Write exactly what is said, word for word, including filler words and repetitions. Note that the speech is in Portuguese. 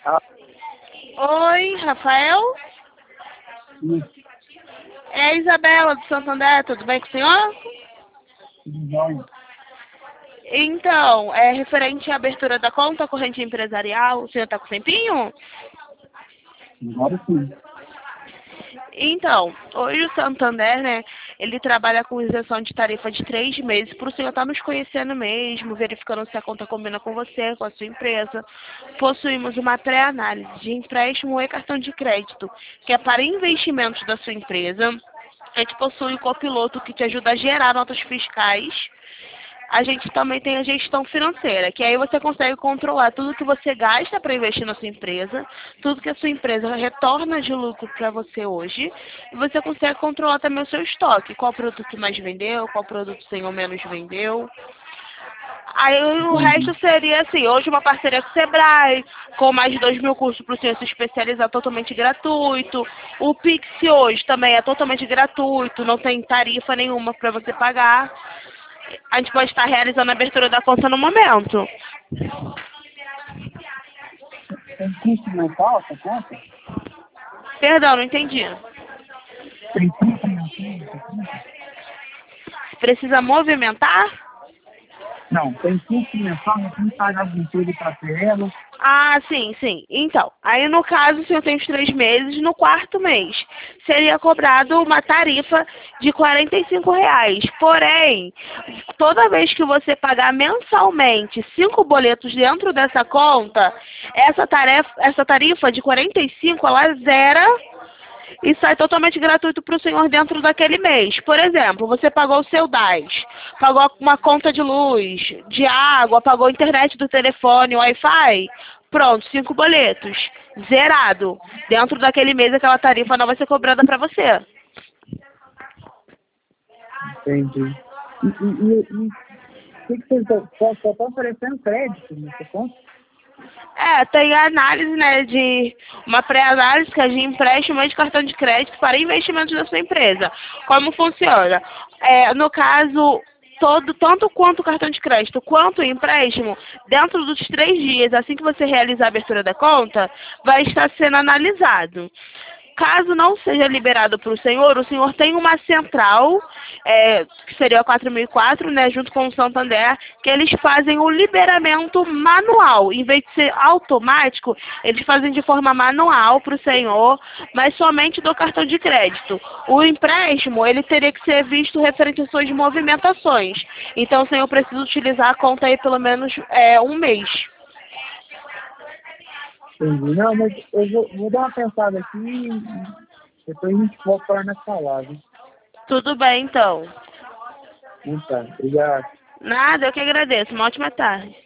Ah, Oi, Rafael? sim, É a Isabela do Santander, tudo bem com o senhor? tudo jóia. Então, é referente à abertura da conta corrente empresarial, o senhor está com tempinho? Agora sim. Então, hoje o Santander, né, ele trabalha com isenção de tarifa de três meses para o senhor estar nos conhecendo mesmo, verificando se a conta combina com você, com a sua empresa. Possuímos uma pré-análise de empréstimo e cartão de crédito, que é para investimentos da sua empresa. A gente possui o copiloto que te ajuda a gerar notas fiscais. A gente também tem a gestão financeira, que aí você consegue controlar tudo que você gasta para investir na sua empresa, tudo que a sua empresa retorna de lucro para você hoje, e você consegue controlar também o seu estoque, qual produto mais vendeu, qual produto sem ou menos vendeu. Aí o Entendi. resto seria assim, hoje uma parceria com o Sebrae, com mais de dois mil cursos para o senhor se especializar totalmente gratuito. O Pix hoje também é totalmente gratuito, não tem tarifa nenhuma para você pagar. A gente pode estar realizando a abertura da conta no momento. Tem custo mensal essa conta? Perdão, não entendi. Tem custo mensal essa conta? Precisa movimentar? Não, tem custo mensal, não tem que pagar alguma coisa para ter ela. Ah, sim, sim. Então, aí no caso, o senhor tem os três meses, no quarto mês seria cobrado uma tarifa de quarenta e cinco reais. Porém, toda vez que você pagar mensalmente cinco boletos dentro dessa conta, essa tarefa, essa tarifa de quarenta e cinco, ela zera e sai totalmente gratuito para o senhor dentro daquele mês. Por exemplo, você pagou o seu D A S, pagou uma conta de luz, de água, pagou a internet do telefone, Wi-Fi, pronto, cinco boletos, zerado. Dentro daquele mês aquela tarifa não vai ser cobrada para você. Entendi. E, e, e, e o que, que vocês estão só estão oferecendo crédito nessa conta? É, tem a análise, né, de uma pré-análise que é de empréstimo e de cartão de crédito para investimentos da sua empresa. Como funciona? É, no caso, todo, tanto quanto o cartão de crédito quanto o empréstimo, dentro dos três dias, assim que você realizar a abertura da conta, vai estar sendo analisado. Caso não seja liberado para o senhor, o senhor tem uma central, é, que seria a quatro mil e quatro, né, junto com o Santander, que eles fazem o liberamento manual. Em vez de ser automático, eles fazem de forma manual para o senhor, mas somente do cartão de crédito. O empréstimo, ele teria que ser visto referente às suas movimentações. Então, o senhor precisa utilizar a conta aí pelo menos é, um mês. Entendi. Não, mas eu vou, vou dar uma pensada aqui e depois a gente volta para nessa palavra. Tudo bem, então. Então, obrigado. Nada, eu que agradeço. Uma ótima tarde.